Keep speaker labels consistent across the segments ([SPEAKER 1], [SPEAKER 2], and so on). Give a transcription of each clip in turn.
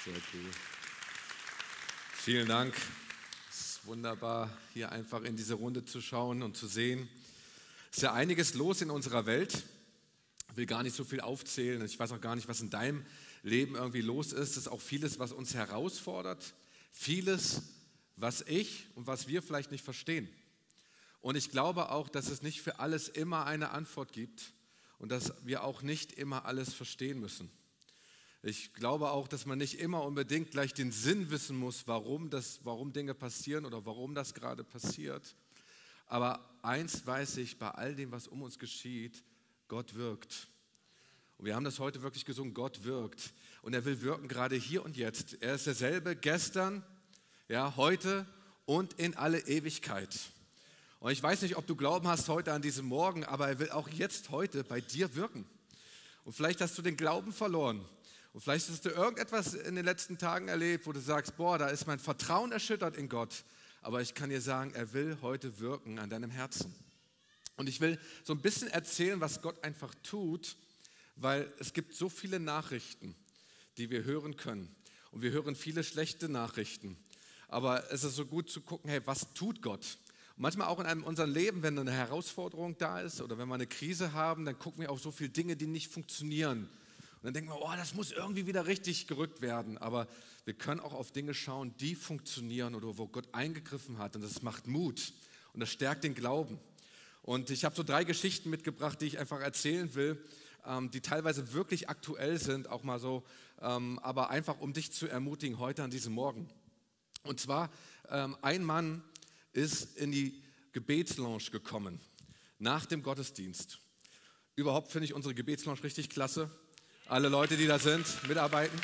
[SPEAKER 1] Sehr cool. Vielen Dank. Es ist wunderbar, hier einfach in diese Runde zu schauen und zu sehen. Es ist ja einiges los in unserer Welt. Ich will gar nicht so viel aufzählen. Ich weiß auch gar nicht, was in deinem Leben irgendwie los ist. Es ist auch vieles, was uns herausfordert. Vieles, was ich und was wir vielleicht nicht verstehen. Und ich glaube auch, dass es nicht für alles immer eine Antwort gibt und dass wir auch nicht immer alles verstehen müssen. Ich glaube auch, dass man nicht immer unbedingt gleich den Sinn wissen muss, warum Dinge passieren oder warum das gerade passiert. Aber eins weiß ich, bei all dem, was um uns geschieht, Gott wirkt. Und wir haben das heute wirklich gesungen, Gott wirkt. Und er will wirken gerade hier und jetzt. Er ist derselbe gestern, ja, heute und in alle Ewigkeit. Und ich weiß nicht, ob du Glauben hast heute an diesem Morgen, aber er will auch jetzt, heute bei dir wirken. Und vielleicht hast du den Glauben verloren. Und vielleicht hast du irgendetwas in den letzten Tagen erlebt, wo du sagst, boah, da ist mein Vertrauen erschüttert in Gott. Aber ich kann dir sagen, er will heute wirken an deinem Herzen. Und ich will so ein bisschen erzählen, was Gott einfach tut, weil es gibt so viele Nachrichten, die wir hören können. Und wir hören viele schlechte Nachrichten. Aber es ist so gut zu gucken, hey, was tut Gott? Und manchmal auch in unserem Leben, wenn eine Herausforderung da ist oder wenn wir eine Krise haben, dann gucken wir auf so viele Dinge, die nicht funktionieren. Und dann denken wir, oh, das muss irgendwie wieder richtig gerückt werden. Aber wir können auch auf Dinge schauen, die funktionieren oder wo Gott eingegriffen hat. Und das macht Mut und das stärkt den Glauben. Und ich habe so 3 Geschichten mitgebracht, die ich einfach erzählen will, die teilweise wirklich aktuell sind, auch mal so, aber einfach um dich zu ermutigen heute an diesem Morgen. Und zwar, ein Mann ist in die Gebetslounge gekommen, nach dem Gottesdienst. Überhaupt finde ich unsere Gebetslounge richtig klasse. Alle Leute, die da sind, mitarbeiten.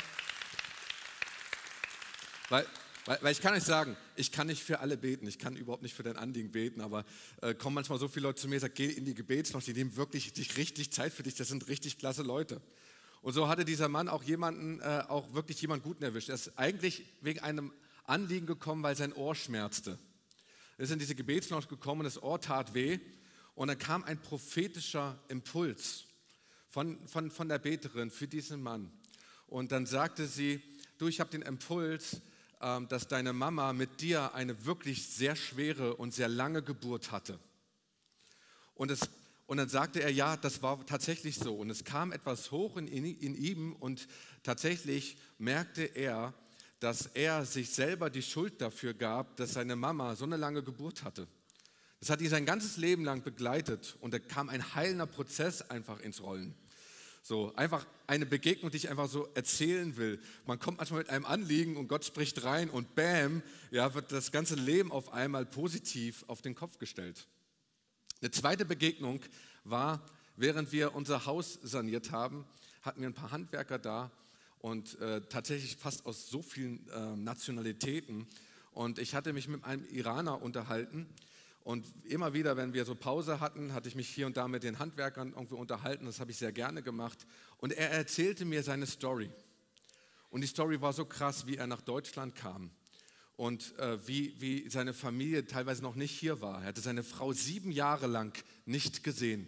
[SPEAKER 1] Weil ich kann euch sagen, ich kann nicht für alle beten, ich kann überhaupt nicht für dein Anliegen beten, aber kommen manchmal so viele Leute zu mir und sagen, geh in die Gebetslounge, die nehmen wirklich richtig Zeit für dich, das sind richtig klasse Leute. Und so hatte dieser Mann auch wirklich jemanden Guten erwischt. Er ist eigentlich wegen einem Anliegen gekommen, weil sein Ohr schmerzte. Er ist in diese Gebetslounge gekommen, das Ohr tat weh und dann kam ein prophetischer Impuls von der Beterin für diesen Mann. Und dann sagte sie, du, ich habe den Impuls, dass deine Mama mit dir eine wirklich sehr schwere und sehr lange Geburt hatte. Und dann sagte er, ja, das war tatsächlich so. Und es kam etwas hoch in ihm und tatsächlich merkte er, dass er sich selber die Schuld dafür gab, dass seine Mama so eine lange Geburt hatte. Das hat ihn sein ganzes Leben lang begleitet und da kam ein heilender Prozess einfach ins Rollen. So, einfach eine Begegnung, die ich einfach so erzählen will. Man kommt manchmal mit einem Anliegen und Gott spricht rein und bam, ja, wird das ganze Leben auf einmal positiv auf den Kopf gestellt. Eine zweite Begegnung war, während wir unser Haus saniert haben, hatten wir ein paar Handwerker da und tatsächlich fast aus so vielen Nationalitäten. Und ich hatte mich mit einem Iraner unterhalten. Und immer wieder, wenn wir so Pause hatten, hatte ich mich hier und da mit den Handwerkern irgendwie unterhalten. Das habe ich sehr gerne gemacht. Und er erzählte mir seine Story. Und die Story war so krass, wie er nach Deutschland kam. Und wie seine Familie teilweise noch nicht hier war. Er hatte seine Frau 7 Jahre lang nicht gesehen.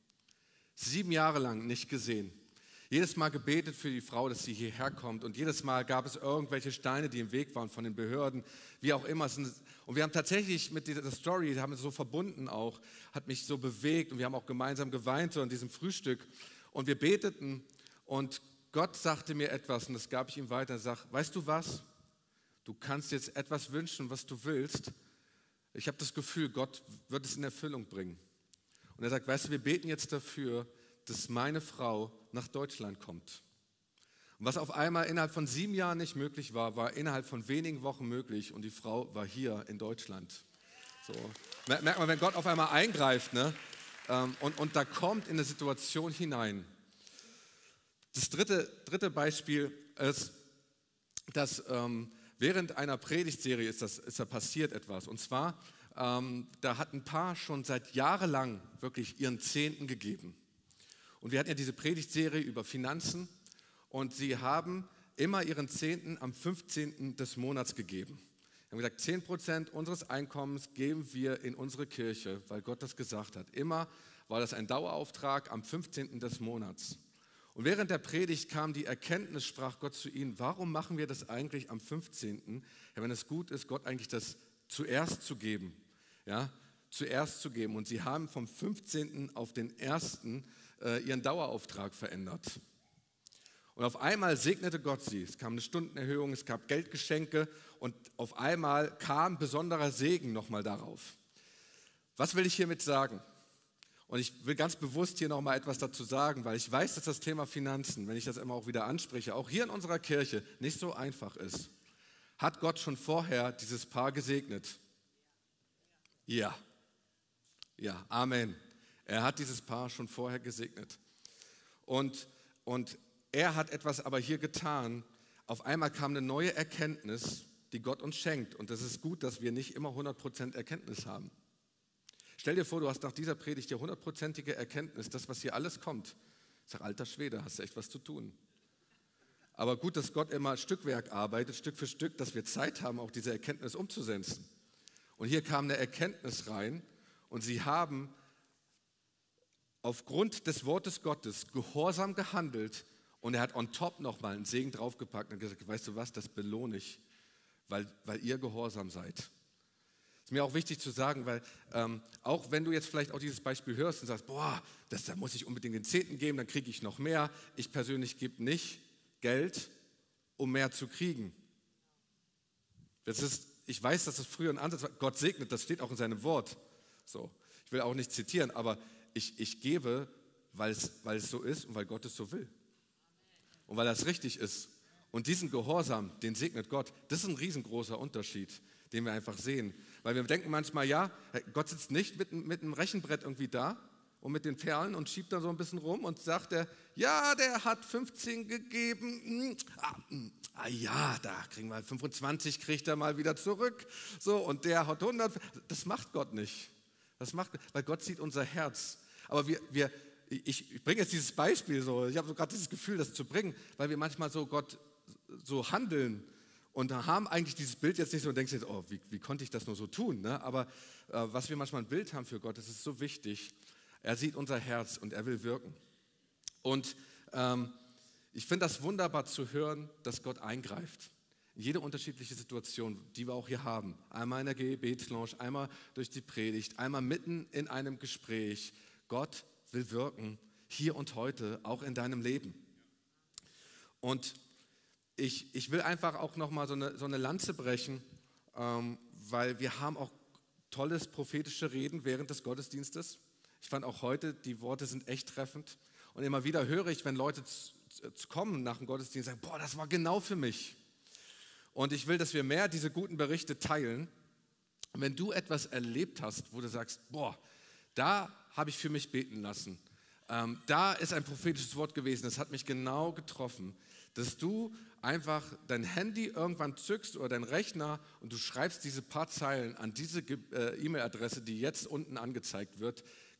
[SPEAKER 1] 7 Jahre lang nicht gesehen. Jedes Mal gebetet für die Frau, dass sie hierher kommt. Und jedes Mal gab es irgendwelche Steine, die im Weg waren von den Behörden, wie auch immer. Und wir haben tatsächlich mit dieser Story, die haben es so verbunden auch, hat mich so bewegt. Und wir haben auch gemeinsam geweint so an diesem Frühstück. Und wir beteten und Gott sagte mir etwas und das gab ich ihm weiter. Er sagt, weißt du was? Du kannst jetzt etwas wünschen, was du willst. Ich habe das Gefühl, Gott wird es in Erfüllung bringen. Und er sagt, weißt du, wir beten jetzt dafür, dass meine Frau nach Deutschland kommt. Und was auf einmal innerhalb von 7 Jahren nicht möglich war, war innerhalb von wenigen Wochen möglich und die Frau war hier in Deutschland. So. Merkt man, wenn Gott auf einmal eingreift, ne? Und da kommt in eine Situation hinein. Das dritte Beispiel ist, dass während einer Predigtserie ist da passiert etwas. Und zwar, da hat ein Paar schon seit jahrelang wirklich ihren Zehnten gegeben. Und wir hatten ja diese Predigtserie über Finanzen und sie haben immer ihren Zehnten am 15. des Monats gegeben. Wir haben gesagt, 10% unseres Einkommens geben wir in unsere Kirche, weil Gott das gesagt hat. Immer war das ein Dauerauftrag am 15. des Monats. Und während der Predigt kam die Erkenntnis, sprach Gott zu ihnen, warum machen wir das eigentlich am 15., ja, wenn es gut ist, Gott eigentlich das zuerst zu geben, ja, zuerst zu geben. Und sie haben vom 15. auf den 1. Ihren Dauerauftrag verändert. Und auf einmal segnete Gott sie. Es kam eine Stundenerhöhung, es gab Geldgeschenke und auf einmal kam besonderer Segen nochmal darauf. Was will ich hiermit sagen? Und ich will ganz bewusst hier nochmal etwas dazu sagen, weil ich weiß, dass das Thema Finanzen, wenn ich das immer auch wieder anspreche, auch hier in unserer Kirche nicht so einfach ist. Hat Gott schon vorher dieses Paar gesegnet? Ja. Ja, Amen. Er hat dieses Paar schon vorher gesegnet. Und er hat etwas aber hier getan. Auf einmal kam eine neue Erkenntnis, die Gott uns schenkt. Und das ist gut, dass wir nicht immer 100% Erkenntnis haben. Stell dir vor, du hast nach dieser Predigt die 100%ige Erkenntnis, das, was hier alles kommt. Ich sage, alter Schwede, hast du echt was zu tun. Aber gut, dass Gott immer Stückwerk arbeitet, Stück für Stück, dass wir Zeit haben, auch diese Erkenntnis umzusetzen. Und hier kam eine Erkenntnis rein und sie haben aufgrund des Wortes Gottes gehorsam gehandelt und er hat on top nochmal einen Segen draufgepackt und gesagt, weißt du was, das belohne ich, weil ihr gehorsam seid. Ist mir auch wichtig zu sagen, weil auch wenn du jetzt vielleicht auch dieses Beispiel hörst und sagst, boah, da muss ich unbedingt den 10. geben, dann kriege ich noch mehr. Ich persönlich gebe nicht Geld, um mehr zu kriegen. Ich weiß, dass das früher ein Ansatz war. Gott segnet, das steht auch in seinem Wort. So, ich will auch nicht zitieren, aber ich gebe, weil es so ist und weil Gott es so will. Und weil das richtig ist. Und diesen Gehorsam, den segnet Gott. Das ist ein riesengroßer Unterschied, den wir einfach sehen. Weil wir denken manchmal, ja, Gott sitzt nicht mit einem Rechenbrett irgendwie da und mit den Perlen und schiebt da so ein bisschen rum und sagt ja, der hat 15 gegeben, ja, da kriegen wir 25, kriegt er mal wieder zurück. So, und der hat 100. Das macht Gott nicht. Weil Gott sieht unser Herz. Aber ich bringe jetzt dieses Beispiel so, ich habe so gerade dieses Gefühl, das zu bringen, weil wir manchmal so Gott so handeln und haben eigentlich dieses Bild jetzt nicht so und denkst jetzt, oh, wie konnte ich das nur so tun? Ne? Aber was wir manchmal ein Bild haben für Gott, das ist so wichtig. Er sieht unser Herz und er will wirken. Und ich finde das wunderbar zu hören, dass Gott eingreift. In jede unterschiedliche Situation, die wir auch hier haben. Einmal in der Gebetslounge, einmal durch die Predigt, einmal mitten in einem Gespräch. Gott will wirken, hier und heute, auch in deinem Leben. Und ich will einfach auch nochmal so eine Lanze brechen, weil wir haben auch tolles prophetische Reden während des Gottesdienstes. Ich fand auch heute, die Worte sind echt treffend. Und immer wieder höre ich, wenn Leute kommen nach dem Gottesdienst, sagen, boah, das war genau für mich. Und ich will, dass wir mehr diese guten Berichte teilen. Und wenn du etwas erlebt hast, wo du sagst, boah, da habe ich für mich beten lassen. Da ist ein prophetisches Wort gewesen, das hat mich genau getroffen, dass du einfach dein Handy irgendwann zückst oder deinen Rechner und du schreibst diese paar Zeilen an diese E-Mail-Adresse, die jetzt unten angezeigt wird,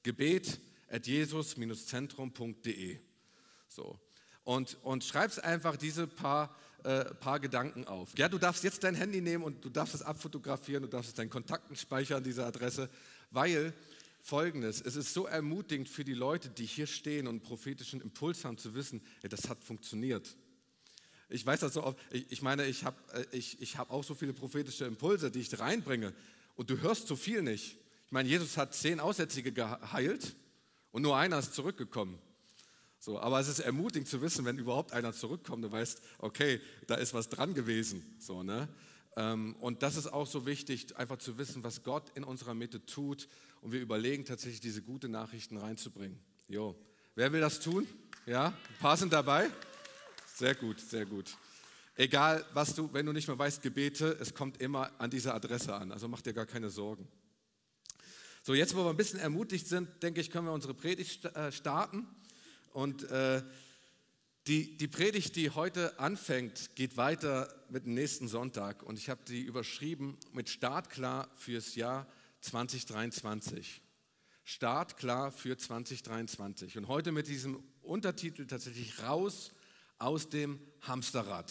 [SPEAKER 1] gebet@jesus-zentrum.de. So. Und schreibst einfach diese paar Gedanken auf. Ja, du darfst jetzt dein Handy nehmen und du darfst es abfotografieren, du darfst es deinen Kontakten speichern, diese Adresse, weil Folgendes, es ist so ermutigend für die Leute, die hier stehen und einen prophetischen Impuls haben, zu wissen, ja, das hat funktioniert. Ich weiß das so oft, ich meine, ich hab auch so viele prophetische Impulse, die ich reinbringe und du hörst so viel nicht. Ich meine, Jesus hat 10 Aussätzige geheilt und nur einer ist zurückgekommen. So, aber es ist ermutigend zu wissen, wenn überhaupt einer zurückkommt, du weißt, okay, da ist was dran gewesen. So, ne? Und das ist auch so wichtig, einfach zu wissen, was Gott in unserer Mitte tut und wir überlegen tatsächlich, diese guten Nachrichten reinzubringen. Jo. Wer will das tun? Ja, ein paar sind dabei? Sehr gut, sehr gut. Egal, wenn du nicht mehr weißt, Gebete, es kommt immer an diese Adresse an, also mach dir gar keine Sorgen. So, jetzt, wo wir ein bisschen ermutigt sind, denke ich, können wir unsere Predigt starten. Und die Predigt, die heute anfängt, geht weiter mit dem nächsten Sonntag. Und ich habe die überschrieben mit Startklar fürs Jahr 2023. Startklar für 2023. Und heute mit diesem Untertitel tatsächlich raus aus dem Hamsterrad.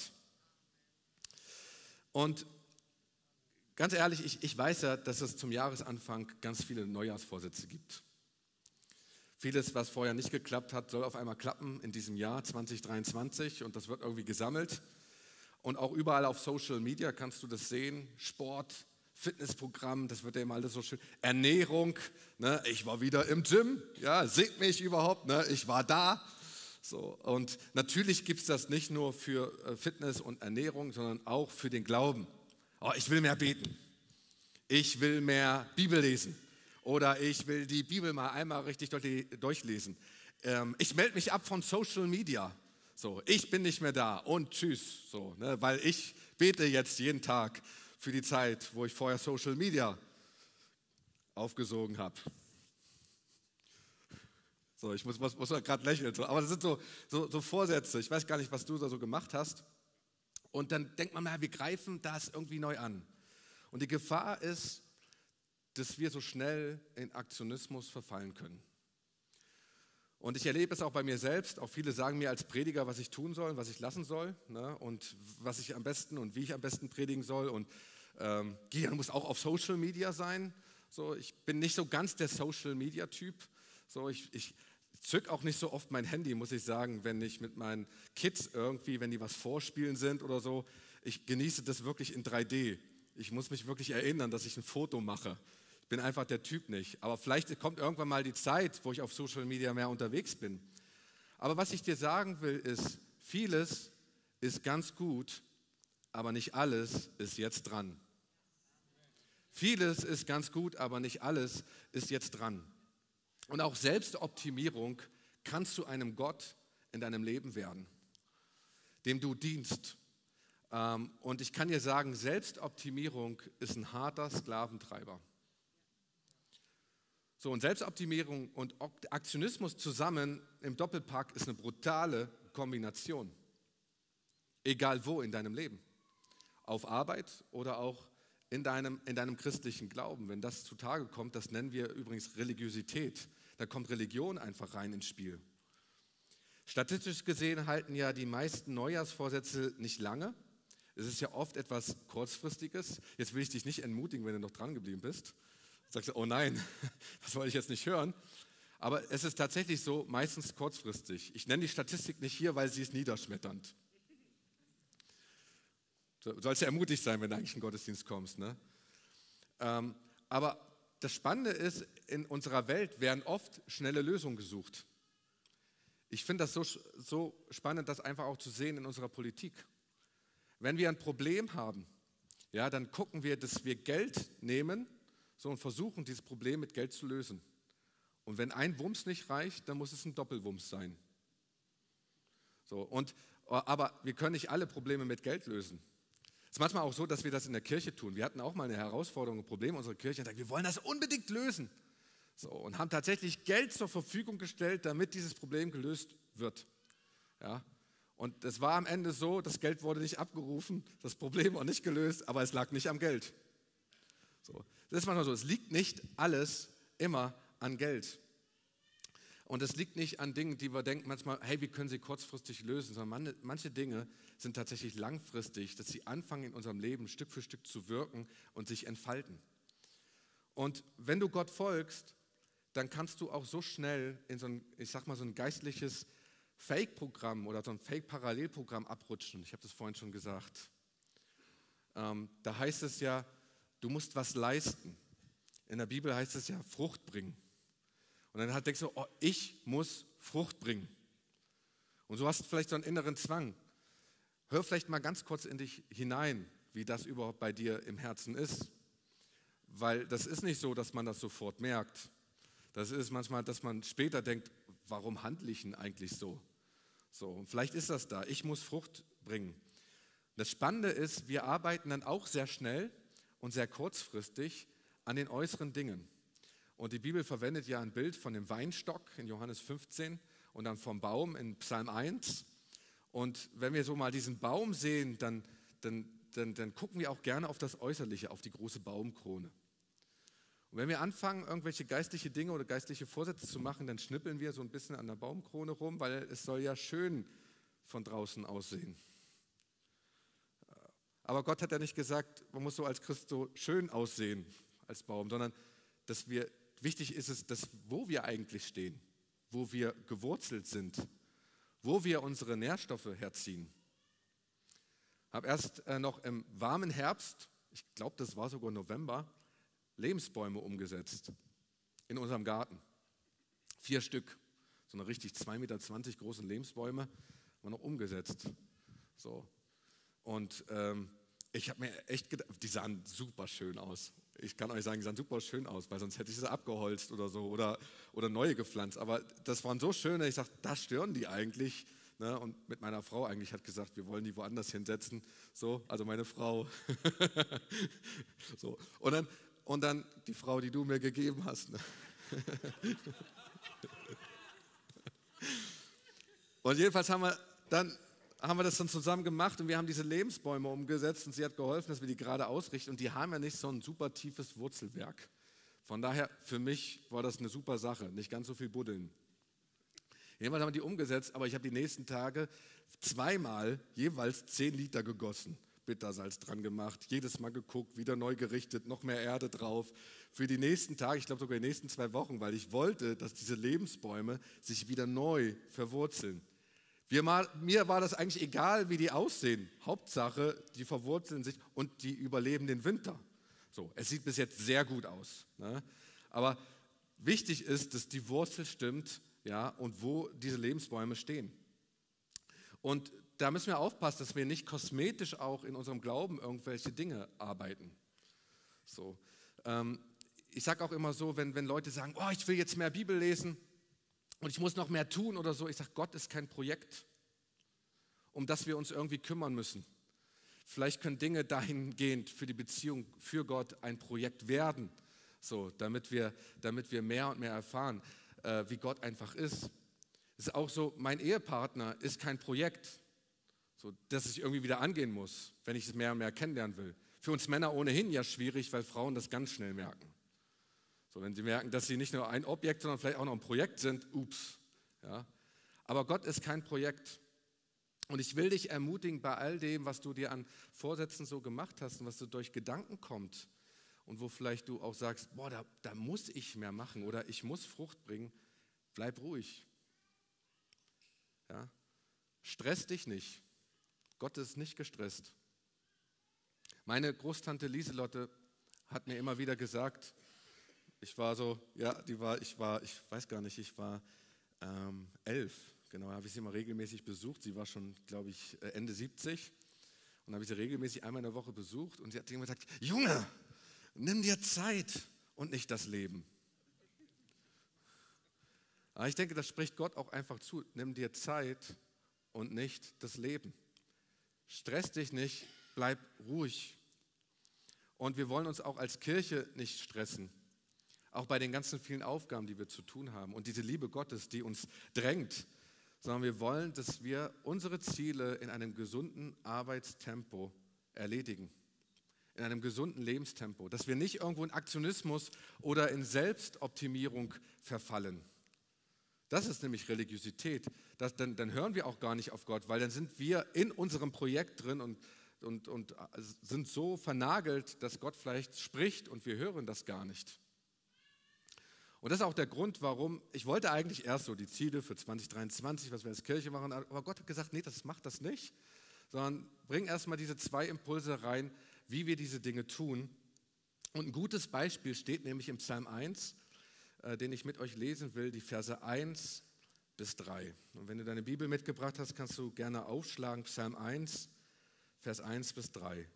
[SPEAKER 1] Und ganz ehrlich, ich weiß ja, dass es zum Jahresanfang ganz viele Neujahrsvorsätze gibt. Vieles, was vorher nicht geklappt hat, soll auf einmal klappen in diesem Jahr 2023 und das wird irgendwie gesammelt. Und auch überall auf Social Media kannst du das sehen. Sport, Fitnessprogramm, das wird ja immer alles so schön. Ernährung, ne? Ich war wieder im Gym, ja, seht mich überhaupt, ne? Ich war da. So, und natürlich gibt es das nicht nur für Fitness und Ernährung, sondern auch für den Glauben. Oh, ich will mehr beten. Ich will mehr Bibel lesen. Oder ich will die Bibel mal einmal richtig durchlesen. Ich melde mich ab von Social Media. So, ich bin nicht mehr da und tschüss. So, ne, weil ich bete jetzt jeden Tag für die Zeit, wo ich vorher Social Media aufgesogen habe. So, ich muss gerade lächeln. So, aber das sind so Vorsätze. Ich weiß gar nicht, was du da so gemacht hast. Und dann denkt man, wir greifen das irgendwie neu an. Und die Gefahr ist, dass wir so schnell in Aktionismus verfallen können. Und ich erlebe es auch bei mir selbst. Auch viele sagen mir als Prediger, was ich tun soll, was ich lassen soll, ne? Und was ich am besten und wie ich am besten predigen soll. Und Gideon muss auch auf Social Media sein. So, ich bin nicht so ganz der Social Media Typ. So, ich zück auch nicht so oft mein Handy, muss ich sagen, wenn ich mit meinen Kids irgendwie, wenn die was vorspielen sind oder so. Ich genieße das wirklich in 3D. Ich muss mich wirklich erinnern, dass ich ein Foto mache. Ich bin einfach der Typ nicht. Aber vielleicht kommt irgendwann mal die Zeit, wo ich auf Social Media mehr unterwegs bin. Aber was ich dir sagen will, ist, vieles ist ganz gut, aber nicht alles ist jetzt dran. Vieles ist ganz gut, aber nicht alles ist jetzt dran. Und auch Selbstoptimierung kann zu einem Gott in deinem Leben werden, dem du dienst. Und ich kann dir sagen, Selbstoptimierung ist ein harter Sklaventreiber. So, und Selbstoptimierung und Aktionismus zusammen im Doppelpack ist eine brutale Kombination. Egal wo in deinem Leben. Auf Arbeit oder auch in deinem christlichen Glauben. Wenn das zutage kommt, das nennen wir übrigens Religiosität. Da kommt Religion einfach rein ins Spiel. Statistisch gesehen halten ja die meisten Neujahrsvorsätze nicht lange. Es ist ja oft etwas Kurzfristiges. Jetzt will ich dich nicht entmutigen, wenn du noch dran geblieben bist. Sagst du, oh nein, das wollte ich jetzt nicht hören. Aber es ist tatsächlich so, meistens kurzfristig. Ich nenne die Statistik nicht hier, weil sie ist niederschmetternd. Du sollst ja ermutigt sein, wenn du eigentlich in den Gottesdienst kommst. Ne? Aber das Spannende ist, in unserer Welt werden oft schnelle Lösungen gesucht. Ich finde das so spannend, das einfach auch zu sehen in unserer Politik. Wenn wir ein Problem haben, ja, dann gucken wir, dass wir Geld nehmen, so, und versuchen, dieses Problem mit Geld zu lösen. Und wenn ein Wumms nicht reicht, dann muss es ein Doppelwumms sein. So, aber wir können nicht alle Probleme mit Geld lösen. Es ist manchmal auch so, dass wir das in der Kirche tun. Wir hatten auch mal eine Herausforderung, ein Problem in unserer Kirche und sagten, wir wollen das unbedingt lösen. So, und haben tatsächlich Geld zur Verfügung gestellt, damit dieses Problem gelöst wird. Ja, und es war am Ende so, das Geld wurde nicht abgerufen, das Problem war nicht gelöst, aber es lag nicht am Geld. So, das ist manchmal so, es liegt nicht alles immer an Geld. Und es liegt nicht an Dingen, die wir denken manchmal, hey, wir können sie kurzfristig lösen, sondern manche Dinge sind tatsächlich langfristig, dass sie anfangen in unserem Leben Stück für Stück zu wirken und sich entfalten. Und wenn du Gott folgst, dann kannst du auch so schnell in so ein geistliches Fake-Programm oder so ein Fake-Parallelprogramm abrutschen. Ich habe das vorhin schon gesagt. Da heißt es ja, du musst was leisten. In der Bibel heißt es ja, Frucht bringen. Und dann denkst du, oh, ich muss Frucht bringen. Und so hast du vielleicht so einen inneren Zwang. Hör vielleicht mal ganz kurz in dich hinein, wie das überhaupt bei dir im Herzen ist. Weil das ist nicht so, dass man das sofort merkt. Das ist manchmal, dass man später denkt, warum handle ich denn eigentlich so? So, und vielleicht ist das da, ich muss Frucht bringen. Das Spannende ist, wir arbeiten dann auch sehr schnell und sehr kurzfristig an den äußeren Dingen. Und die Bibel verwendet ja ein Bild von dem Weinstock in Johannes 15 und dann vom Baum in Psalm 1. Und wenn wir so mal diesen Baum sehen, dann gucken wir auch gerne auf das Äußerliche, auf die große Baumkrone. Und wenn wir anfangen, irgendwelche geistliche Dinge oder geistliche Vorsätze zu machen, dann schnippeln wir so ein bisschen an der Baumkrone rum, weil es soll ja schön von draußen aussehen. Aber Gott hat ja nicht gesagt, man muss so als Christ so schön aussehen als Baum, sondern wichtig ist es, wo wir eigentlich stehen. wo wir gewurzelt sind, wo wir unsere Nährstoffe herziehen. Habe erst noch im warmen Herbst, ich glaube, das war sogar November, Lebensbäume umgesetzt in unserem Garten. 4 Stück, so eine richtig 2,20 Meter großen Lebensbäume, haben wir noch umgesetzt. So. Und ich habe mir echt gedacht, die sahen super schön aus. Ich kann euch sagen, die sahen super schön aus, weil sonst hätte ich sie abgeholzt oder so oder neue gepflanzt. Aber das waren so schöne, ich sagte, da stören die eigentlich. Ne? Und mit meiner Frau eigentlich hat gesagt, wir wollen die woanders hinsetzen. So, also meine Frau. So. Und dann die Frau, die du mir gegeben hast. Ne? Und jedenfalls haben wir das dann zusammen gemacht und wir haben diese Lebensbäume umgesetzt und sie hat geholfen, dass wir die gerade ausrichten und die haben ja nicht so ein super tiefes Wurzelwerk. Von daher, für mich war das eine super Sache, nicht ganz so viel buddeln. Jedenfalls haben wir die umgesetzt, aber ich habe die nächsten Tage 2-mal jeweils 10 Liter gegossen, Bittersalz dran gemacht, jedes Mal geguckt, wieder neu gerichtet, noch mehr Erde drauf. Für die nächsten Tage, ich glaube sogar die nächsten 2 Wochen, weil ich wollte, dass diese Lebensbäume sich wieder neu verwurzeln. Mir war das eigentlich egal, wie die aussehen. Hauptsache, die verwurzeln sich und die überleben den Winter. So, es sieht bis jetzt sehr gut aus. Ne? Aber wichtig ist, dass die Wurzel stimmt, ja, und wo diese Lebensbäume stehen. Und da müssen wir aufpassen, dass wir nicht kosmetisch auch in unserem Glauben irgendwelche Dinge arbeiten. So, ich sage auch immer so, wenn Leute sagen, oh, ich will jetzt mehr Bibel lesen, und ich muss noch mehr tun oder so. Ich sage, Gott ist kein Projekt, um das wir uns irgendwie kümmern müssen. Vielleicht können Dinge dahingehend für die Beziehung für Gott ein Projekt werden, so, damit wir mehr und mehr erfahren, wie Gott einfach ist. Es ist auch so, mein Ehepartner ist kein Projekt, so, das ich irgendwie wieder angehen muss, wenn ich es mehr und mehr kennenlernen will. Für uns Männer ohnehin ja schwierig, weil Frauen das ganz schnell merken. So, wenn sie merken, dass sie nicht nur ein Objekt, sondern vielleicht auch noch ein Projekt sind, ups. Ja. Aber Gott ist kein Projekt. Und ich will dich ermutigen, bei all dem, was du dir an Vorsätzen so gemacht hast und was so durch Gedanken kommt und wo vielleicht du auch sagst, boah, da muss ich mehr machen oder ich muss Frucht bringen, bleib ruhig. Ja. Stress dich nicht. Gott ist nicht gestresst. Meine Großtante Lieselotte hat mir immer wieder gesagt, ich war 11, genau, habe ich sie mal regelmäßig besucht. Sie war schon, glaube ich, Ende 70 und habe ich sie regelmäßig einmal in der Woche besucht und sie hat immer gesagt, Junge, nimm dir Zeit und nicht das Leben. Aber ich denke, das spricht Gott auch einfach zu, nimm dir Zeit und nicht das Leben. Stress dich nicht, bleib ruhig. Und wir wollen uns auch als Kirche nicht stressen. Auch bei den ganzen vielen Aufgaben, die wir zu tun haben und diese Liebe Gottes, die uns drängt, sondern wir wollen, dass wir unsere Ziele in einem gesunden Arbeitstempo erledigen, in einem gesunden Lebenstempo, dass wir nicht irgendwo in Aktionismus oder in Selbstoptimierung verfallen. Das ist nämlich Religiosität. Dann hören wir auch gar nicht auf Gott, weil dann sind wir in unserem Projekt drin und sind so vernagelt, dass Gott vielleicht spricht und wir hören das gar nicht. Und das ist auch der Grund, warum, ich wollte eigentlich erst so die Ziele für 2023, was wir als Kirche machen, aber Gott hat gesagt, nee, macht das nicht, sondern bring erstmal diese 2 Impulse rein, wie wir diese Dinge tun. Und ein gutes Beispiel steht nämlich im Psalm 1, den ich mit euch lesen will, die Verse 1 bis 3. Und wenn du deine Bibel mitgebracht hast, kannst du gerne aufschlagen, Psalm 1, Vers 1 bis 3.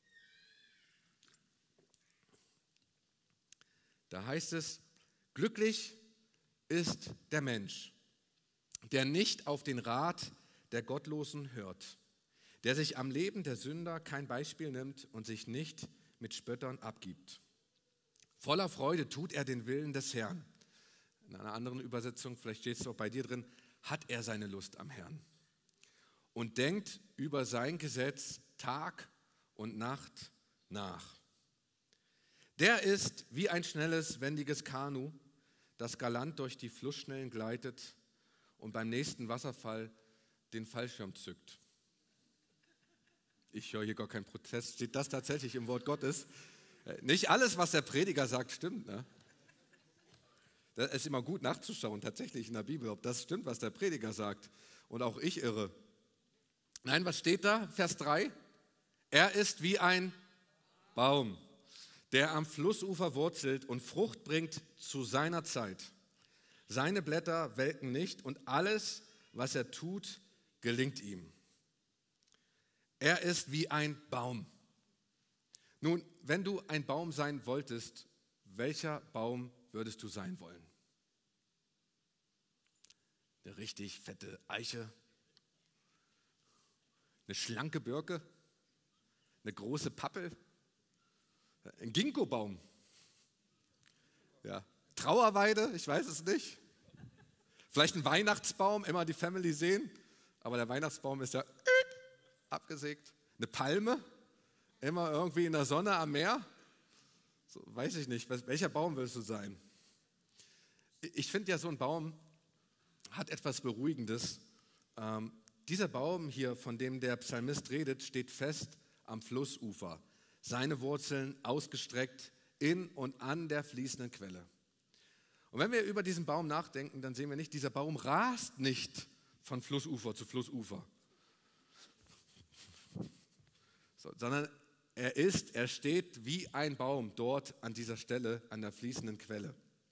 [SPEAKER 1] Da heißt es, glücklich ist der Mensch, der nicht auf den Rat der Gottlosen hört, der sich am Leben der Sünder kein Beispiel nimmt und sich nicht mit Spöttern abgibt. Voller Freude tut er den Willen des Herrn. In einer anderen Übersetzung, vielleicht steht es auch bei dir drin, hat er seine Lust am Herrn. Und denkt über sein Gesetz Tag und Nacht nach. Der ist wie ein schnelles, wendiges Kanu, das galant durch die Flussschnellen gleitet und beim nächsten Wasserfall den Fallschirm zückt. Ich höre hier gar keinen Protest. Steht das tatsächlich im Wort Gottes? Nicht alles, was der Prediger sagt, stimmt. Ne? Das ist immer gut nachzuschauen, tatsächlich in der Bibel, ob das stimmt, was der Prediger sagt. Und auch ich irre. Nein, was steht da? Vers 3. Er ist wie ein Baum, der am Flussufer wurzelt und Frucht bringt zu seiner Zeit. Seine Blätter welken nicht und alles, was er tut, gelingt ihm. Er ist wie ein Baum. Nun, wenn du ein Baum sein wolltest, welcher Baum würdest du sein wollen? Eine richtig fette Eiche? Eine schlanke Birke? Eine große Pappel? Ein Ginkgobaum? Ja. Trauerweide? Ich weiß es nicht. Vielleicht ein Weihnachtsbaum, immer die Family sehen, aber der Weihnachtsbaum ist ja abgesägt. Eine Palme? Immer irgendwie in der Sonne am Meer? So, weiß ich nicht. Welcher Baum willst du sein? Ich finde ja, so ein Baum hat etwas Beruhigendes. Dieser Baum hier, von dem der Psalmist redet, steht fest am Flussufer. Seine Wurzeln ausgestreckt in und an der fließenden Quelle. Und wenn wir über diesen Baum nachdenken, dann sehen wir nicht, dieser Baum rast nicht von Flussufer zu Flussufer, sondern er steht wie ein Baum dort an dieser Stelle, an der fließenden Quelle.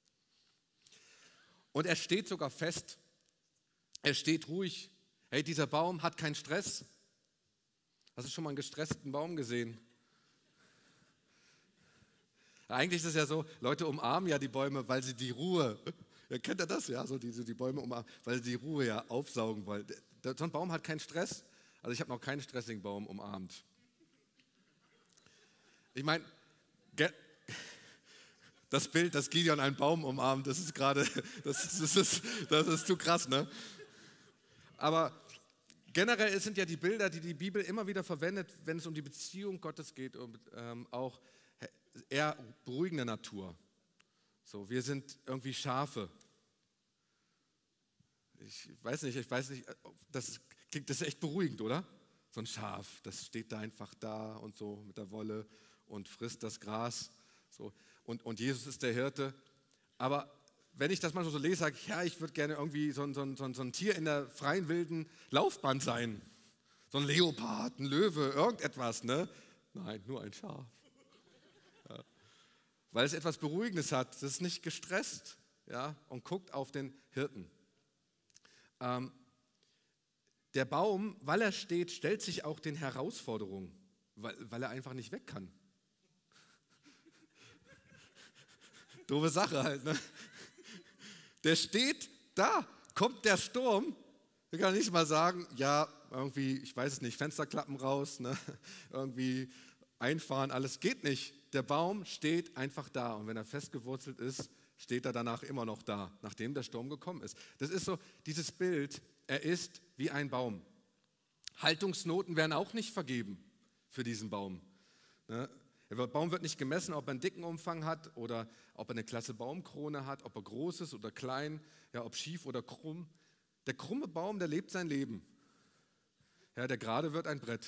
[SPEAKER 1] Und er steht sogar fest, er steht ruhig. Hey, dieser Baum hat keinen Stress. Hast du schon mal einen gestressten Baum gesehen? Eigentlich ist es ja so, Leute umarmen ja die Bäume, weil sie die Ruhe, ja, kennt ihr das? Ja, so die Bäume umarmen, weil sie die Ruhe ja aufsaugen wollen. So ein Baum hat keinen Stress. Also ich habe noch keinen stressigen Baum umarmt. Ich meine, das Bild, dass Gideon einen Baum umarmt, das ist gerade, das ist zu krass, ne? Aber generell sind ja die Bilder, die die Bibel immer wieder verwendet, wenn es um die Beziehung Gottes geht und auch eher beruhigender Natur. So, wir sind irgendwie Schafe. Ich weiß nicht, das ist echt beruhigend, oder? So ein Schaf, das steht da einfach da und so mit der Wolle und frisst das Gras. So. Und Jesus ist der Hirte. Aber wenn ich das manchmal so lese, sage ich, ja, ich würde gerne irgendwie so ein Tier in der freien wilden Laufbahn sein. So ein Leopard, ein Löwe, irgendetwas, ne? Nein, nur ein Schaf. Ja. Weil es etwas Beruhigendes hat, das ist nicht gestresst, ja, und guckt auf den Hirten. Der Baum, weil er steht, stellt sich auch den Herausforderungen, weil er einfach nicht weg kann. Doofe Sache halt, ne? Der steht da, kommt der Sturm, der kann nicht mal sagen, ja, irgendwie, ich weiß es nicht, Fensterklappen raus, ne? Irgendwie einfahren, alles geht nicht. Der Baum steht einfach da und wenn er festgewurzelt ist, steht er danach immer noch da, nachdem der Sturm gekommen ist. Das ist so dieses Bild, er ist wie ein Baum. Haltungsnoten werden auch nicht vergeben für diesen Baum. Ne? Der Baum wird nicht gemessen, ob er einen dicken Umfang hat oder ob er eine klasse Baumkrone hat, ob er groß ist oder klein, ja, ob schief oder krumm. Der krumme Baum, der lebt sein Leben. Ja, der gerade wird ein Brett.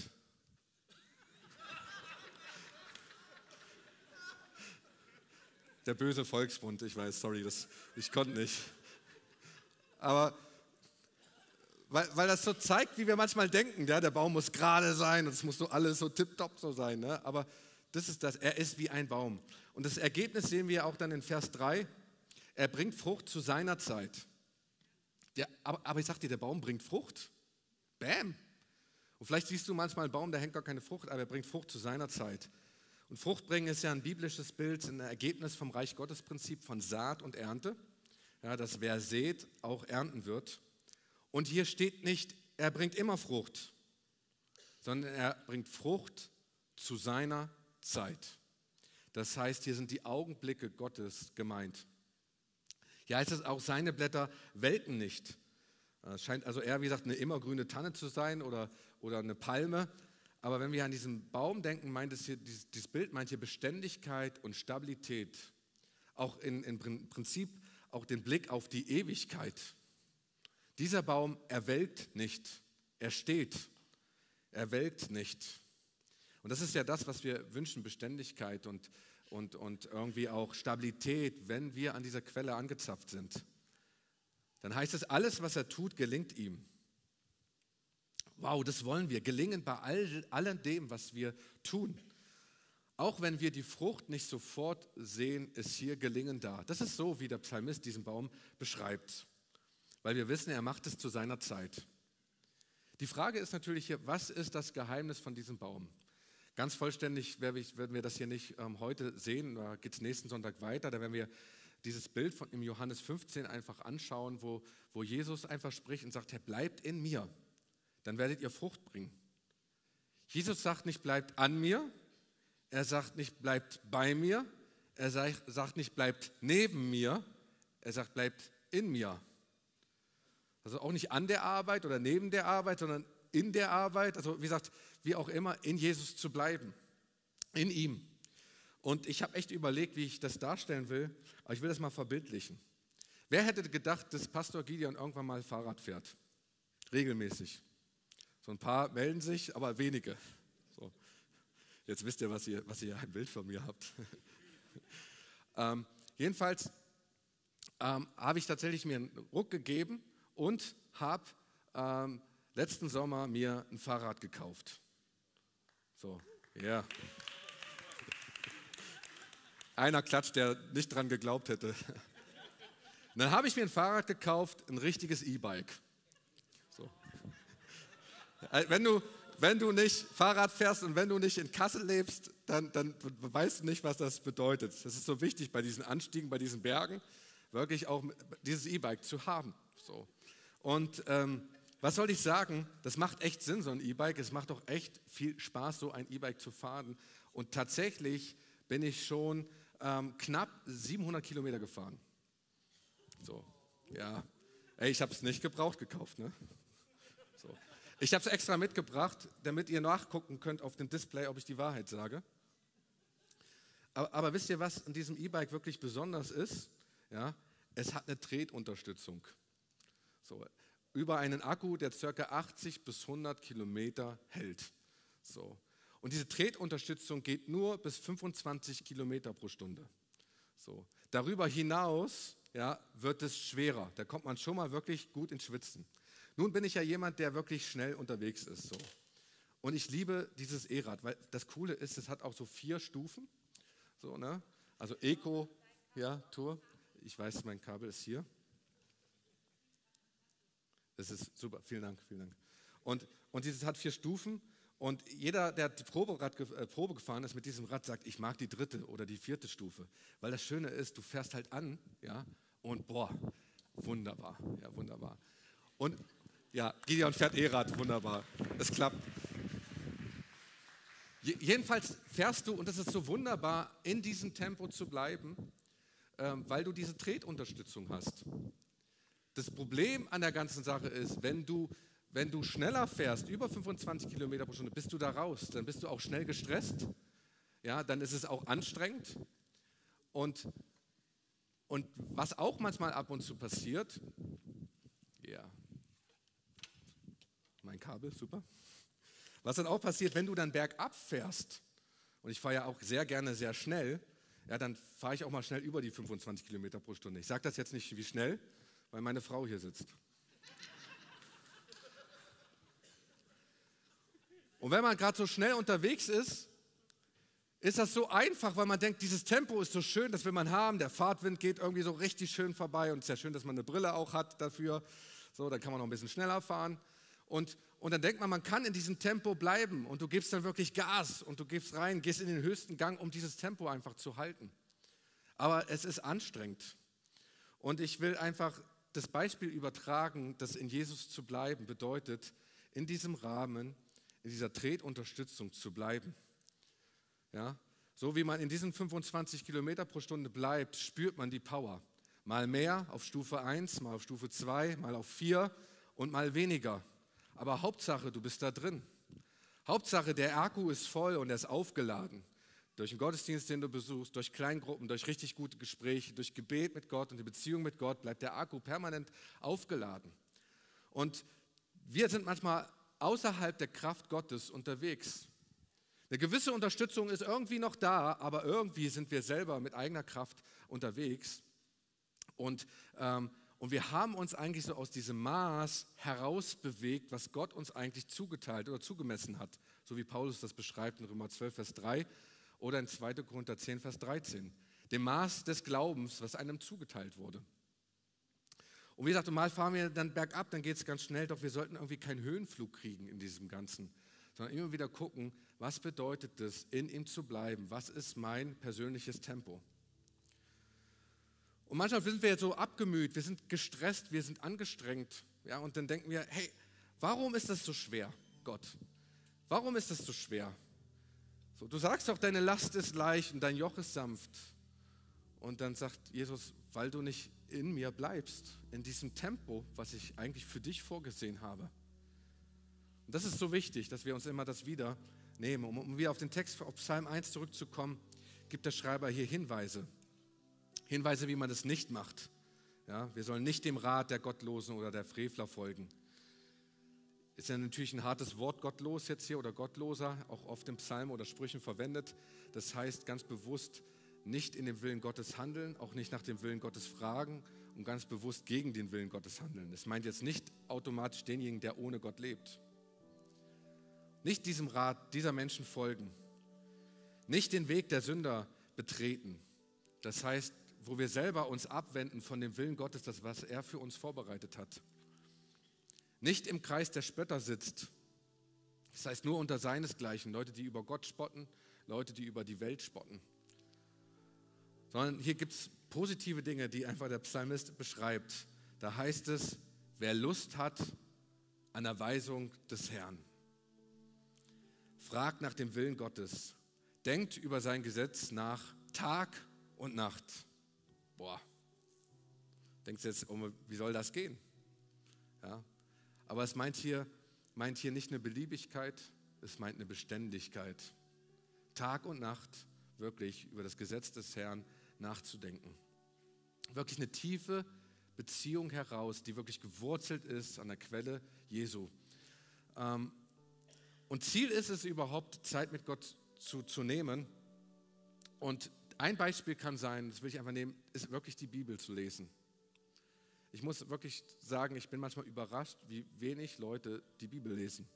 [SPEAKER 1] Der böse Volksmund, ich weiß, sorry, ich konnte nicht. Aber weil das so zeigt, wie wir manchmal denken, ja, der Baum muss gerade sein und es muss so alles so tipptopp so sein. Ne? Aber das ist das, er ist wie ein Baum. Und das Ergebnis sehen wir auch dann in Vers 3. Er bringt Frucht zu seiner Zeit. Aber ich sag dir, der Baum bringt Frucht. Bam. Und vielleicht siehst du manchmal einen Baum, der hängt gar keine Frucht, aber er bringt Frucht zu seiner Zeit. Und Frucht bringen ist ja ein biblisches Bild, ein Ergebnis vom Reich Gottes Prinzip von Saat und Ernte. Ja, dass wer sät, auch ernten wird. Und hier steht nicht, er bringt immer Frucht, sondern er bringt Frucht zu seiner Zeit. Das heißt, hier sind die Augenblicke Gottes gemeint. Hier heißt es auch, seine Blätter welken nicht. Es scheint also eher, wie gesagt, eine immergrüne Tanne zu sein oder eine Palme. Aber wenn wir an diesen Baum denken, meint es hier, dieses Bild meint hier Beständigkeit und Stabilität. Auch im Prinzip auch den Blick auf die Ewigkeit. Dieser Baum, er welkt nicht, er steht, er welkt nicht. Und das ist ja das, was wir wünschen, Beständigkeit. Und und irgendwie auch Stabilität, wenn wir an dieser Quelle angezapft sind. Dann heißt es, alles, was er tut, gelingt ihm. Wow, das wollen wir, gelingen bei allem dem, was wir tun. Auch wenn wir die Frucht nicht sofort sehen, ist hier Gelingen da. Das ist so, wie der Psalmist diesen Baum beschreibt, weil wir wissen, er macht es zu seiner Zeit. Die Frage ist natürlich hier, was ist das Geheimnis von diesem Baum? Ganz vollständig werden wir das hier nicht heute sehen, da geht es nächsten Sonntag weiter, da werden wir dieses Bild von im Johannes 15 einfach anschauen, wo Jesus einfach spricht und sagt, Herr, bleibt in mir, dann werdet ihr Frucht bringen. Jesus sagt nicht, bleibt an mir, er sagt nicht, bleibt bei mir, er sagt nicht, bleibt neben mir, er sagt, bleibt in mir. Also auch nicht an der Arbeit oder neben der Arbeit, sondern in der Arbeit, also wie gesagt, wie auch immer, in Jesus zu bleiben, in ihm. Und ich habe echt überlegt, wie ich das darstellen will, aber ich will das mal verbildlichen. Wer hätte gedacht, dass Pastor Gideon irgendwann mal Fahrrad fährt? Regelmäßig. So ein paar melden sich, aber wenige. So. Jetzt wisst ihr, was ihr ein Bild von mir habt. Jedenfalls habe ich tatsächlich mir einen Ruck gegeben und habe letzten Sommer mir ein Fahrrad gekauft. So, ja. Yeah. Einer klatscht, der nicht dran geglaubt hätte. Dann habe ich mir ein Fahrrad gekauft, ein richtiges E-Bike. So. Wenn du nicht Fahrrad fährst und wenn du nicht in Kassel lebst, dann weißt du nicht, was das bedeutet. Das ist so wichtig bei diesen Anstiegen, bei diesen Bergen, wirklich auch dieses E-Bike zu haben. So. Und was soll ich sagen? Das macht echt Sinn, so ein E-Bike. Es macht auch echt viel Spaß, so ein E-Bike zu fahren. Und tatsächlich bin ich schon knapp 700 Kilometer gefahren. So, ja. Ey, ich habe es nicht gebraucht gekauft, ne? So. Ich habe es extra mitgebracht, damit ihr nachgucken könnt auf dem Display, ob ich die Wahrheit sage. Aber wisst ihr, was an diesem E-Bike wirklich besonders ist? Ja, es hat eine Tretunterstützung. So, über einen Akku, der ca. 80 bis 100 Kilometer hält. So. Und diese Tretunterstützung geht nur bis 25 Kilometer pro Stunde. So. Darüber hinaus wird es schwerer. Da kommt man schon mal wirklich gut ins Schwitzen. Nun bin ich ja jemand, der wirklich schnell unterwegs ist. So. Und ich liebe dieses E-Rad, weil das Coole ist, es hat auch so 4 Stufen. So, ne? Also Eco, ja, Tour. Ich weiß, mein Kabel ist hier. Das ist super, vielen Dank, vielen Dank. Und dieses hat 4 Stufen und jeder, der Probe gefahren ist mit diesem Rad, sagt, ich mag die 3. oder die 4. Stufe. Weil das Schöne ist, du fährst halt an, ja, und boah, wunderbar, ja, wunderbar. Und ja, Gideon fährt E-Rad, wunderbar, es klappt. Jedenfalls fährst du, und das ist so wunderbar, in diesem Tempo zu bleiben, weil du diese Tretunterstützung hast. Das Problem an der ganzen Sache ist, wenn du schneller fährst, über 25 Kilometer pro Stunde, bist du da raus. Dann bist du auch schnell gestresst. Ja, dann ist es auch anstrengend. Und was auch manchmal ab und zu passiert, ja, mein Kabel, super. Was dann auch passiert, wenn du dann bergab fährst, und ich fahre ja auch sehr gerne sehr schnell, ja, dann fahre ich auch mal schnell über die 25 Kilometer pro Stunde. Ich sage das jetzt nicht wie schnell, weil meine Frau hier sitzt. Und wenn man gerade so schnell unterwegs ist, ist das so einfach, weil man denkt, dieses Tempo ist so schön, das will man haben. Der Fahrtwind geht irgendwie so richtig schön vorbei und es ist ja schön, dass man eine Brille auch hat dafür. So, dann kann man noch ein bisschen schneller fahren. Und dann denkt man kann in diesem Tempo bleiben und du gibst dann wirklich Gas und du gibst rein, gehst in den höchsten Gang, um dieses Tempo einfach zu halten. Aber es ist anstrengend. Und ich will einfach das Beispiel übertragen, dass in Jesus zu bleiben bedeutet, in diesem Rahmen, in dieser Tretunterstützung zu bleiben. Ja? So wie man in diesen 25 Kilometer pro Stunde bleibt, spürt man die Power. Mal mehr auf Stufe 1, mal auf Stufe 2, mal auf 4 und mal weniger. Aber Hauptsache, du bist da drin. Hauptsache, der Akku ist voll und er ist aufgeladen. Durch den Gottesdienst, den du besuchst, durch Kleingruppen, durch richtig gute Gespräche, durch Gebet mit Gott und die Beziehung mit Gott bleibt der Akku permanent aufgeladen. Und wir sind manchmal außerhalb der Kraft Gottes unterwegs. Eine gewisse Unterstützung ist irgendwie noch da, aber irgendwie sind wir selber mit eigener Kraft unterwegs. Und wir haben uns eigentlich so aus diesem Maß herausbewegt, was Gott uns eigentlich zugeteilt oder zugemessen hat. So wie Paulus das beschreibt in Römer 12, Vers 3 oder in 2. Korinther 10, Vers 13. Dem Maß des Glaubens, was einem zugeteilt wurde. Und wie gesagt, mal fahren wir dann bergab, dann geht es ganz schnell, doch wir sollten irgendwie keinen Höhenflug kriegen in diesem Ganzen, sondern immer wieder gucken, was bedeutet es, in ihm zu bleiben? Was ist mein persönliches Tempo? Und manchmal sind wir jetzt so abgemüht, wir sind gestresst, wir sind angestrengt. Ja, und dann denken wir, hey, warum ist das so schwer, Gott? Warum ist das so schwer? So, du sagst doch, deine Last ist leicht und dein Joch ist sanft. Und dann sagt Jesus, weil du nicht in mir bleibst, in diesem Tempo, was ich eigentlich für dich vorgesehen habe. Und das ist so wichtig, dass wir uns immer das wieder nehmen. Um wieder auf den Text, auf Psalm 1 zurückzukommen, gibt der Schreiber hier Hinweise. Hinweise, wie man das nicht macht. Ja, wir sollen nicht dem Rat der Gottlosen oder der Frevler folgen. Ist ja natürlich ein hartes Wort, gottlos jetzt hier oder gottloser, auch oft im Psalm oder Sprüchen verwendet. Das heißt ganz bewusst nicht in dem Willen Gottes handeln, auch nicht nach dem Willen Gottes fragen und ganz bewusst gegen den Willen Gottes handeln. Das meint jetzt nicht automatisch denjenigen, der ohne Gott lebt. Nicht diesem Rat dieser Menschen folgen. Nicht den Weg der Sünder betreten. Das heißt, wo wir selber uns abwenden von dem Willen Gottes, das, was er für uns vorbereitet hat. Nicht im Kreis der Spötter sitzt. Das heißt nur unter seinesgleichen, Leute, die über Gott spotten, Leute, die über die Welt spotten. Sondern hier gibt es positive Dinge, die einfach der Psalmist beschreibt. Da heißt es, wer Lust hat an der Weisung des Herrn, fragt nach dem Willen Gottes, denkt über sein Gesetz nach Tag und Nacht. Boah, denkst du jetzt, wie soll das gehen? Ja, aber es meint hier nicht eine Beliebigkeit, es meint eine Beständigkeit. Tag und Nacht wirklich über das Gesetz des Herrn nachzudenken. Wirklich eine tiefe Beziehung heraus, die wirklich gewurzelt ist an der Quelle Jesu. Und Ziel ist es überhaupt, Zeit mit Gott zu nehmen. Und ein Beispiel kann sein, das will ich einfach nehmen, ist wirklich die Bibel zu lesen. Ich muss wirklich sagen, ich bin manchmal überrascht, wie wenig Leute die Bibel lesen.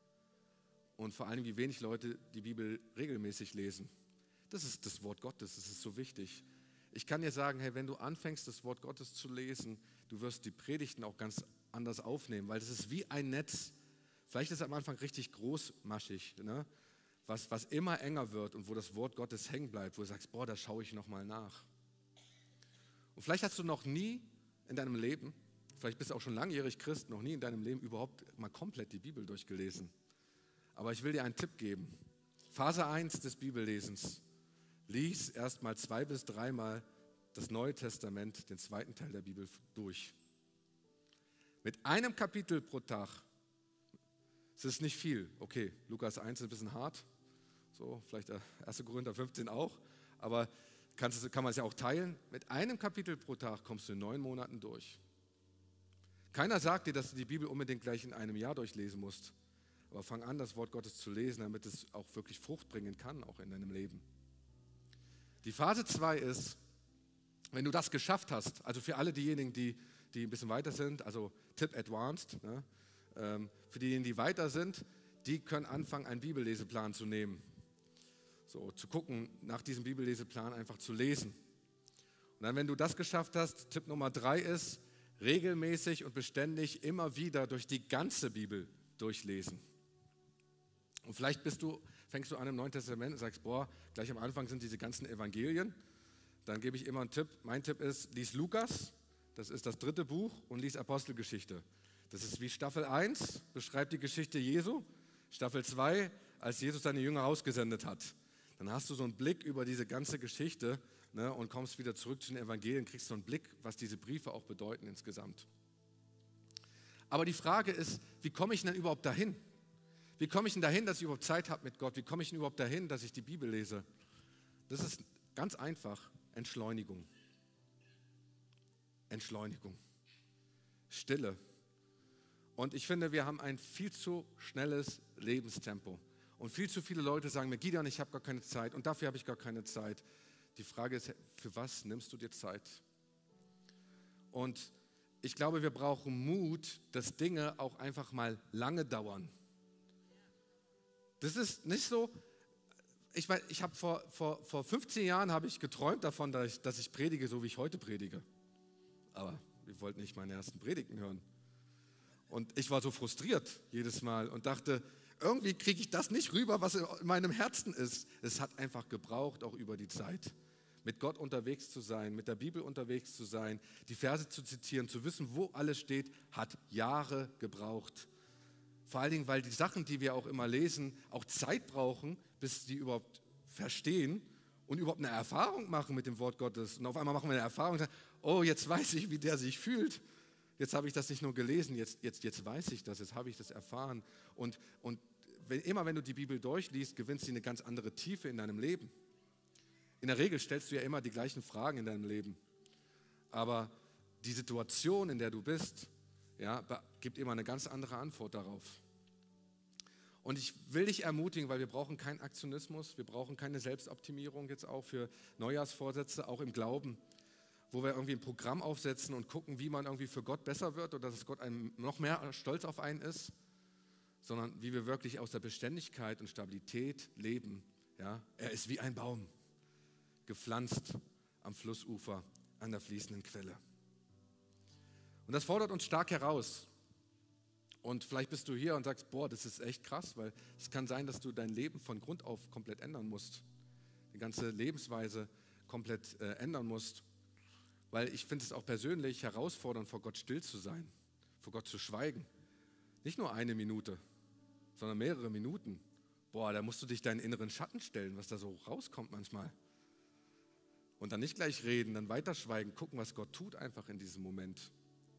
[SPEAKER 1] Und vor allem, wie wenig Leute die Bibel regelmäßig lesen. Das ist das Wort Gottes, das ist so wichtig. Ich kann dir sagen, hey, wenn du anfängst, das Wort Gottes zu lesen, du wirst die Predigten auch ganz anders aufnehmen, weil es ist wie ein Netz. Vielleicht ist es am Anfang richtig großmaschig, ne? Was immer enger wird und wo das Wort Gottes hängen bleibt, wo du sagst, boah, da schaue ich nochmal nach. Und vielleicht hast du noch nie in deinem Leben, vielleicht bist du auch schon langjährig Christ, noch nie in deinem Leben überhaupt mal komplett die Bibel durchgelesen. Aber ich will dir einen Tipp geben. Phase 1 des Bibellesens. Lies erst mal 2 bis 3 Mal das Neue Testament, den zweiten Teil der Bibel, durch. Mit einem Kapitel pro Tag. Es ist nicht viel. Okay, Lukas 1 ist ein bisschen hart. So, vielleicht 1. Korinther 15 auch. Aber kann man es ja auch teilen. Mit einem Kapitel pro Tag kommst du in 9 Monaten durch. Keiner sagt dir, dass du die Bibel unbedingt gleich in einem Jahr durchlesen musst. Aber fang an, das Wort Gottes zu lesen, damit es auch wirklich Frucht bringen kann, auch in deinem Leben. Die Phase 2 ist, wenn du das geschafft hast, also für alle diejenigen, die ein bisschen weiter sind, also Tipp Advanced, ne? Für diejenigen, die weiter sind, die können anfangen, einen Bibelleseplan zu nehmen. So, zu gucken, nach diesem Bibelleseplan einfach zu lesen. Und dann, wenn du das geschafft hast, Tipp Nummer 3 ist, regelmäßig und beständig immer wieder durch die ganze Bibel durchlesen. Und vielleicht fängst du an im Neuen Testament und sagst, boah, gleich am Anfang sind diese ganzen Evangelien. Dann gebe ich immer einen Tipp. Mein Tipp ist, lies Lukas, das ist das 3. Buch, und lies Apostelgeschichte. Das ist wie Staffel 1, beschreibt die Geschichte Jesu. Staffel 2, als Jesus seine Jünger ausgesendet hat. Dann hast du so einen Blick über diese ganze Geschichte, ne, und kommst wieder zurück zu den Evangelien, kriegst so einen Blick, was diese Briefe auch bedeuten insgesamt. Aber die Frage ist, wie komme ich denn überhaupt dahin? Wie komme ich denn dahin, dass ich überhaupt Zeit habe mit Gott? Wie komme ich denn überhaupt dahin, dass ich die Bibel lese? Das ist ganz einfach, Entschleunigung. Entschleunigung. Stille. Und ich finde, wir haben ein viel zu schnelles Lebenstempo. Und viel zu viele Leute sagen mir, Gideon, ich habe gar keine Zeit und dafür habe ich gar keine Zeit. Die Frage ist, für was nimmst du dir Zeit? Und ich glaube, wir brauchen Mut, dass Dinge auch einfach mal lange dauern. Das ist nicht so, ich habe vor 15 Jahren habe ich geträumt davon, dass ich predige, so wie ich heute predige. Aber ich wollte nicht meine ersten Predigten hören. Und ich war so frustriert jedes Mal und dachte, irgendwie kriege ich das nicht rüber, was in meinem Herzen ist. Es hat einfach gebraucht, auch über die Zeit, mit Gott unterwegs zu sein, mit der Bibel unterwegs zu sein, die Verse zu zitieren, zu wissen, wo alles steht, hat Jahre gebraucht. Vor allen Dingen, weil die Sachen, die wir auch immer lesen, auch Zeit brauchen, bis die überhaupt verstehen und überhaupt eine Erfahrung machen mit dem Wort Gottes. Und auf einmal machen wir eine Erfahrung und sagen, oh, jetzt weiß ich, wie der sich fühlt. Jetzt habe ich das nicht nur gelesen, jetzt weiß ich das, jetzt habe ich das erfahren. Und immer wenn du die Bibel durchliest, gewinnst du eine ganz andere Tiefe in deinem Leben. In der Regel stellst du ja immer die gleichen Fragen in deinem Leben. Aber die Situation, in der du bist, ja, gibt immer eine ganz andere Antwort darauf. Und ich will dich ermutigen, weil wir brauchen keinen Aktionismus, wir brauchen keine Selbstoptimierung jetzt auch für Neujahrsvorsätze, auch im Glauben, wo wir irgendwie ein Programm aufsetzen und gucken, wie man irgendwie für Gott besser wird oder dass Gott einem noch mehr stolz auf einen ist, sondern wie wir wirklich aus der Beständigkeit und Stabilität leben. Ja? Er ist wie ein Baum, gepflanzt am Flussufer, an der fließenden Quelle. Und das fordert uns stark heraus. Und vielleicht bist du hier und sagst, boah, das ist echt krass, weil es kann sein, dass du dein Leben von Grund auf komplett ändern musst. Die ganze Lebensweise komplett ändern musst. Weil ich finde es auch persönlich herausfordernd, vor Gott still zu sein, vor Gott zu schweigen. Nicht nur eine Minute, sondern mehrere Minuten. Boah, da musst du dich deinen inneren Schatten stellen, was da so rauskommt manchmal. Und dann nicht gleich reden, dann weiterschweigen, gucken, was Gott tut einfach in diesem Moment.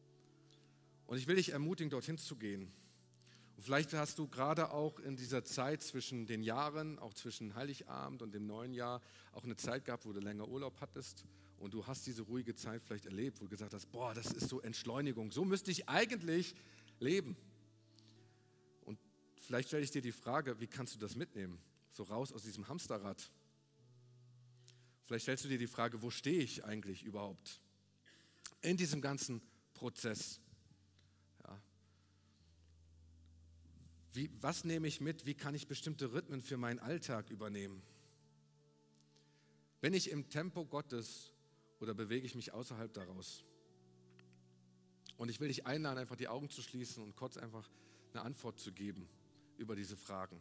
[SPEAKER 1] Und ich will dich ermutigen, dorthin zu gehen. Und vielleicht hast du gerade auch in dieser Zeit zwischen den Jahren, auch zwischen Heiligabend und dem neuen Jahr, auch eine Zeit gehabt, wo du länger Urlaub hattest. Und du hast diese ruhige Zeit vielleicht erlebt, wo du gesagt hast, boah, das ist so Entschleunigung, so müsste ich eigentlich leben. Und vielleicht stelle ich dir die Frage, wie kannst du das mitnehmen? So raus aus diesem Hamsterrad. Vielleicht stellst du dir die Frage, wo stehe ich eigentlich überhaupt in diesem ganzen Prozess? Ja. Was nehme ich mit? Wie kann ich bestimmte Rhythmen für meinen Alltag übernehmen? Bin ich im Tempo Gottes oder bewege ich mich außerhalb daraus? Und ich will dich einladen, einfach die Augen zu schließen und kurz einfach eine Antwort zu geben über diese Fragen.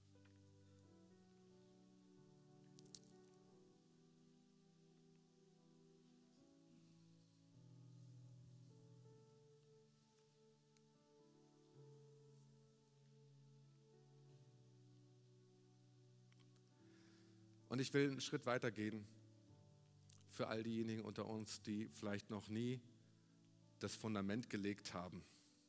[SPEAKER 1] Und ich will einen Schritt weiter gehen für all diejenigen unter uns, die vielleicht noch nie das Fundament gelegt haben.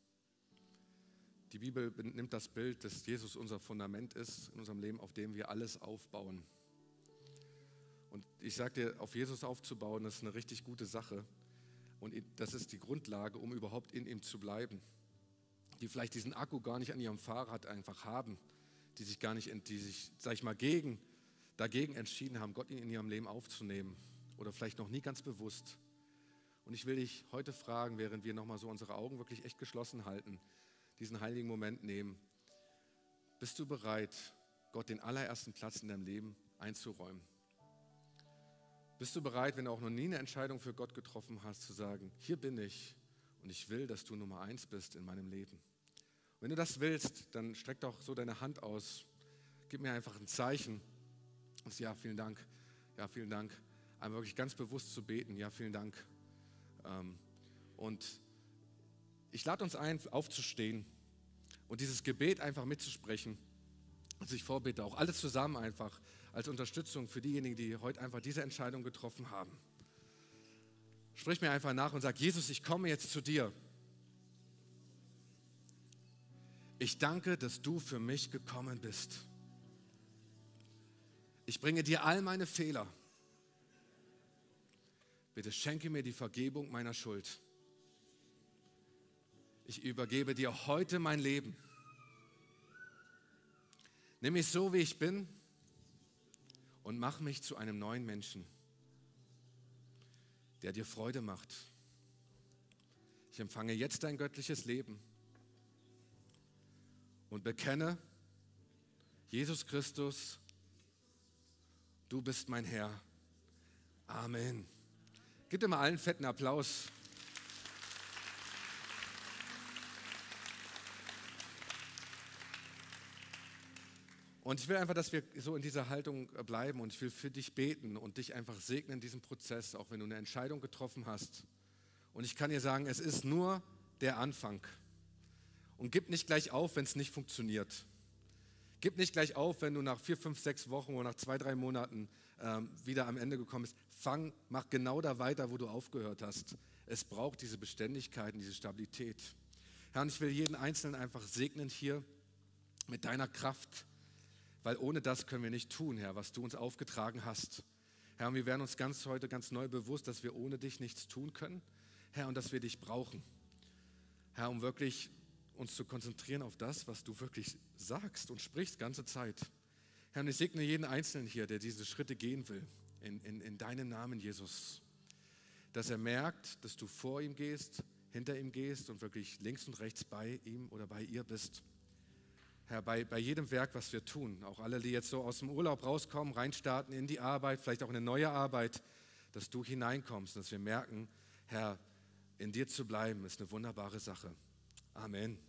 [SPEAKER 1] Die Bibel nimmt das Bild, dass Jesus unser Fundament ist in unserem Leben, auf dem wir alles aufbauen. Und ich sage dir, auf Jesus aufzubauen, das ist eine richtig gute Sache. Und das ist die Grundlage, um überhaupt in ihm zu bleiben. Die vielleicht diesen Akku gar nicht an ihrem Fahrrad einfach haben, die sich, sag ich mal, dagegen entschieden haben, Gott in ihrem Leben aufzunehmen oder vielleicht noch nie ganz bewusst. Und ich will dich heute fragen, während wir nochmal so unsere Augen wirklich echt geschlossen halten, diesen heiligen Moment nehmen. Bist du bereit, Gott den allerersten Platz in deinem Leben einzuräumen? Bist du bereit, wenn du auch noch nie eine Entscheidung für Gott getroffen hast, zu sagen, hier bin ich und ich will, dass du Nummer 1 bist in meinem Leben? Und wenn du das willst, dann streck doch so deine Hand aus. Gib mir einfach ein Zeichen. Und ja, vielen Dank. Ja, vielen Dank. Einmal wirklich ganz bewusst zu beten. Ja, vielen Dank. Und ich lade uns ein, aufzustehen und dieses Gebet einfach mitzusprechen. Also ich vorbete auch alles zusammen einfach als Unterstützung für diejenigen, die heute einfach diese Entscheidung getroffen haben. Sprich mir einfach nach und sag, Jesus, ich komme jetzt zu dir. Ich danke, dass du für mich gekommen bist. Ich bringe dir all meine Fehler. Bitte schenke mir die Vergebung meiner Schuld. Ich übergebe dir heute mein Leben. Nimm mich so, wie ich bin und mach mich zu einem neuen Menschen, der dir Freude macht. Ich empfange jetzt dein göttliches Leben und bekenne, Jesus Christus, du bist mein Herr. Amen. Gib dir mal allen fetten Applaus. Und ich will einfach, dass wir so in dieser Haltung bleiben und ich will für dich beten und dich einfach segnen in diesem Prozess, auch wenn du eine Entscheidung getroffen hast. Und ich kann dir sagen, es ist nur der Anfang. Und gib nicht gleich auf, wenn es nicht funktioniert. Gib nicht gleich auf, wenn du nach 4, 5, 6 Wochen oder nach 2, 3 Monaten wieder am Ende gekommen bist. Mach genau da weiter, wo du aufgehört hast. Es braucht diese Beständigkeit und diese Stabilität. Herr, und ich will jeden Einzelnen einfach segnen hier mit deiner Kraft, weil ohne das können wir nicht tun, Herr, was du uns aufgetragen hast. Herr, und wir werden uns heute ganz neu bewusst, dass wir ohne dich nichts tun können, Herr, und dass wir dich brauchen. Herr, um wirklich uns zu konzentrieren auf das, was du wirklich sagst und sprichst, ganze Zeit. Herr, und ich segne jeden Einzelnen hier, der diese Schritte gehen will, in deinem Namen, Jesus, dass er merkt, dass du vor ihm gehst, hinter ihm gehst und wirklich links und rechts bei ihm oder bei ihr bist. Herr, bei jedem Werk, was wir tun, auch alle, die jetzt so aus dem Urlaub rauskommen, reinstarten in die Arbeit, vielleicht auch in eine neue Arbeit, dass du hineinkommst, dass wir merken, Herr, in dir zu bleiben, ist eine wunderbare Sache. Amen.